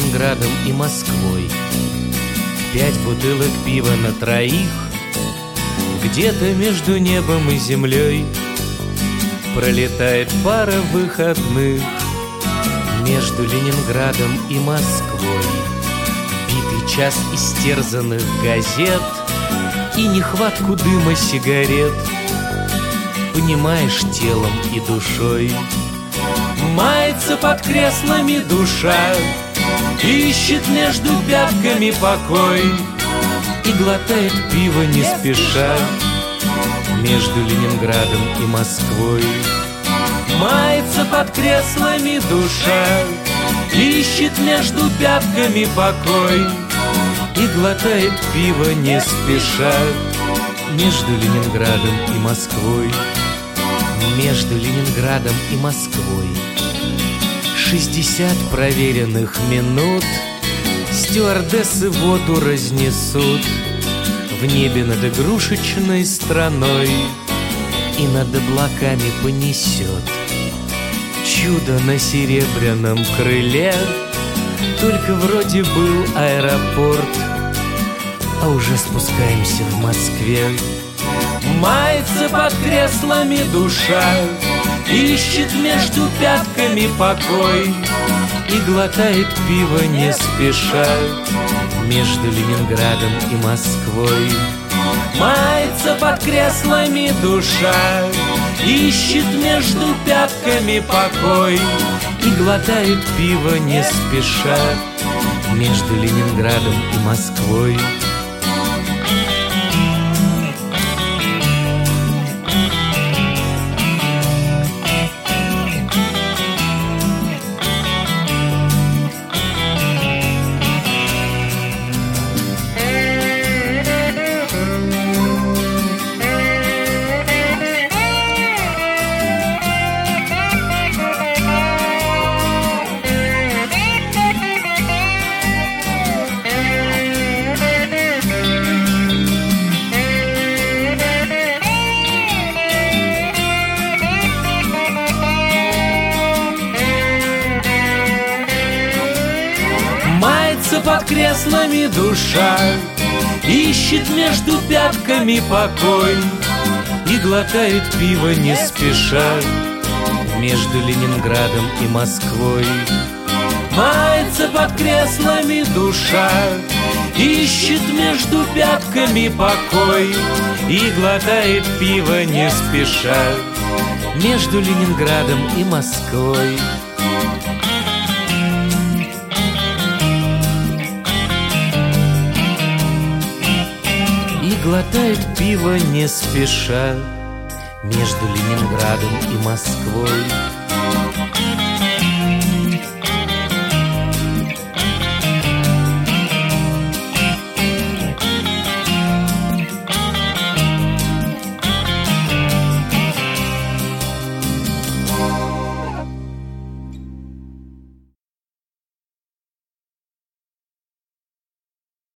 Ленинградом и Москвой. 5 бутылок пива на троих, где-то между небом и землей пролетает пара выходных между Ленинградом и Москвой. Битый час истерзанных газет и нехватку дыма сигарет понимаешь телом и душой. Мается под креслами душа, ищет между пятками покой и глотает пиво не спеша между Ленинградом и Москвой. Мается под креслами душа, ищет между пятками покой и глотает пиво не спеша между Ленинградом и Москвой. Между Ленинградом и Москвой 60 проверенных минут стюардессы воду разнесут в небе над игрушечной страной, и над облаками понесет чудо на серебряном крыле. Только вроде был аэропорт, а уже спускаемся в Москве. Мается под креслами душа, ищет между пятками покой и глотает пиво не спеша между Ленинградом и Москвой. Мается под креслами душа, ищет между пятками покой и глотает пиво не спеша между Ленинградом и Москвой. Под креслами душа, ищет между пятками покой и глотает пиво не спеша между Ленинградом и Москвой. Мается под креслами душа, ищет между пятками покой и глотает пиво не спеша между Ленинградом и Москвой. Глотает пиво не спеша между Ленинградом и Москвой.